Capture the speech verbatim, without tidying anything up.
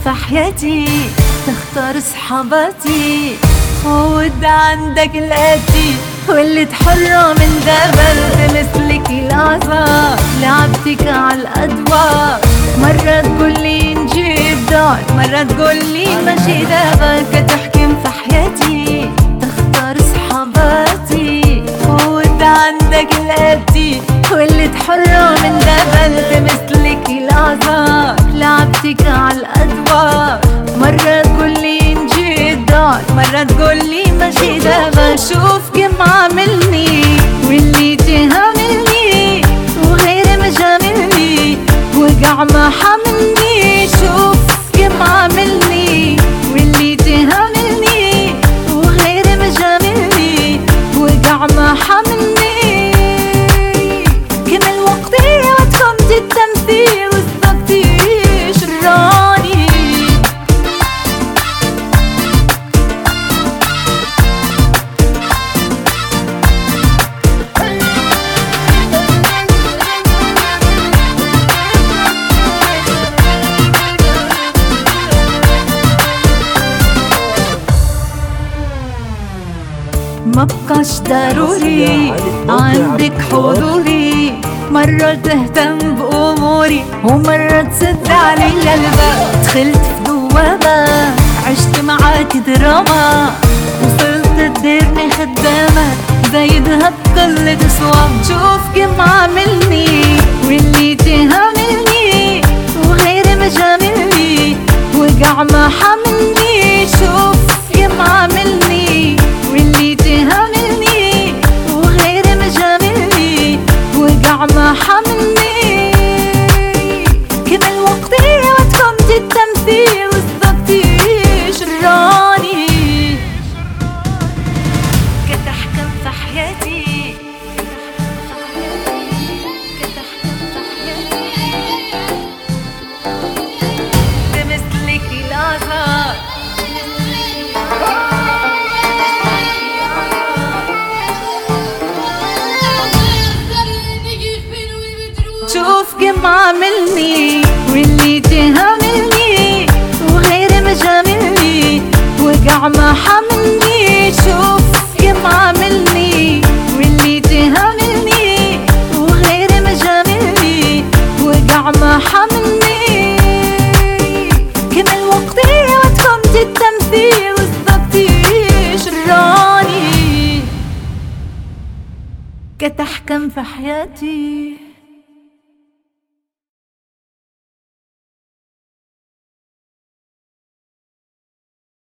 في حياتي، تختار صحباتي خود عندك القدي، ولت حرة من جبل مثلك العذاب، لعبتك عالأدوار، مرة تقولي نجيب دار، مرة تقولي ماشي دابك، تحكم في حياتي تختار صحباتي خود عندك القدي، ولت حرة من جبل مثلك العذاب، لعبتك عالأدوار، مرة تقولي نجيب دار، مرة تقولي ماشي دابا. شوف كيف عاملني واللي تهاملني وغيري مجاملني، وقع ما حملني. شوف كيف عاملني واللي تهاملني وغيري مجاملني، وقع ما حملني. كمل وقتي واتكمت التمثيل وصدقتي شراني. ما بقاش ضروري عندك حضوري، مرة تهتم بأموري ومرة تسد علي الباب. دخلت في دوامة عشت معاك دراما، وصلت تديرني خدامة زايدها بكل تسوى. شوف كيف عاملني واللي تهاملني وغيري مجاملني، وقع ما حملني. شوف كيف عاملني واللي تهاملني وغيري مجاملني، وقع ما حملني. كمل وقتي واتكمت التمثيل وصدقتي شراني. كتحكم في حياتي، كتحكم في حياتي، بمثلك العذاب. شوف كيف عاملني واللي تهاملني وغيري مجاملني، وقع ما حملني. شوف كيف عاملني واللي تهاملني وغيري مجاملني، وقع ما حملني. كمل وقتي واتكمت التمثيل وصدقتي شراني. كتحكم في حياتي.